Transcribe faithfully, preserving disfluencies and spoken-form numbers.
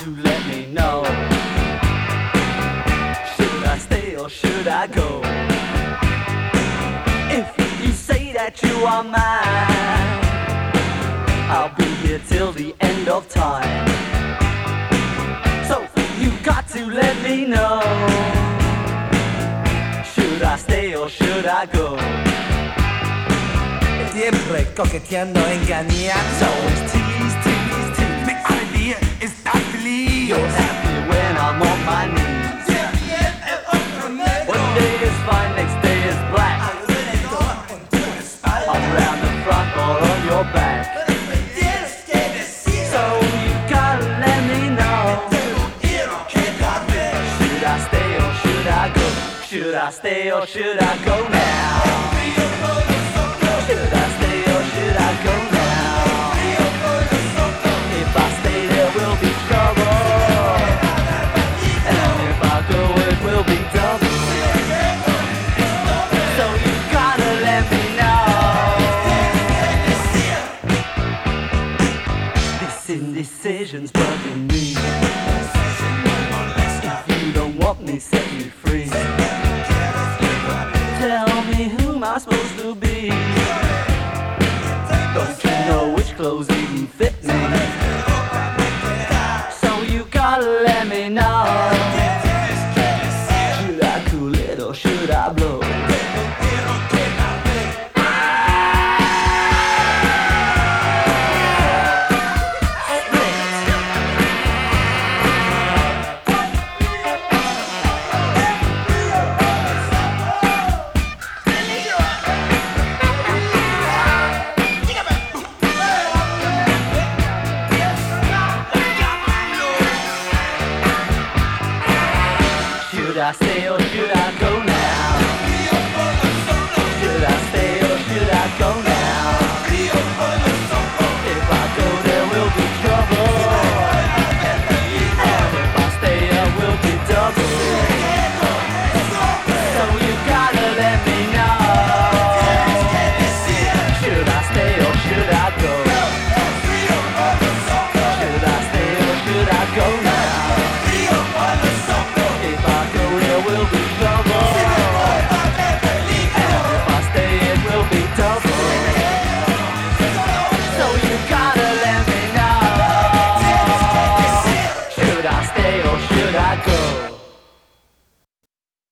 to let me know. Should I stay or should I go? If you say that you are mine, I'll be here till the end of time. So you got to let me know. Should I stay or should I go? Siempre coqueteando, engañando. So it's tease, tease, tease. Mi alegría está feliz. You're happy when I'm on my knees. One day is fine, next day is black. I'm round the front or on your back. So you gotta let me know. Should I stay or should I go? Should I stay or should I go now? Should I stay or should I go now? If I stay there will be trouble, and if I go it will be double. So you gotta let me know. This indecision's bugging me. If you don't want me, set me free. Tell me who am I supposed to be? Don't you know which clothes even fit me? So you gotta let me know. Should I cool it or should I blow? Should I stay or should I go now? Should I stay or should I go now? If I go there will be trouble, and if I stay there will be double. So you gotta let me know. Should I stay or should I go? Should I stay or should I go now? If I go there will be trouble, and if I stay it will be double. So you gotta let me know. Should I stay or should I go?